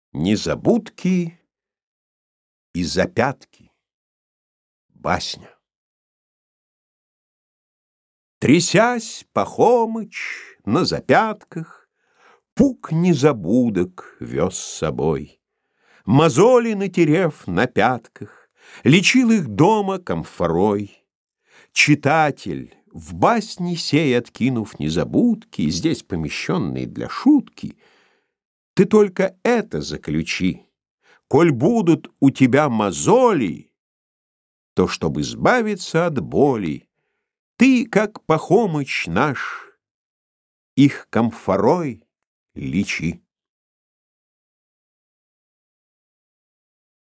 Незабудки и запятки. Басня. Трясясь, Пахомыч на запятках пук незабудок вез с собой. Мозоли натерев на пятках, лечил их дома камфорой. Читатель, в басне сей откинув незабудки, здесь помещенные для шутки, ты только это заключи: коль будут у тебя мозоли, то, чтобы избавиться от боли, ты, как Пахомыч наш, их камфорой лечи.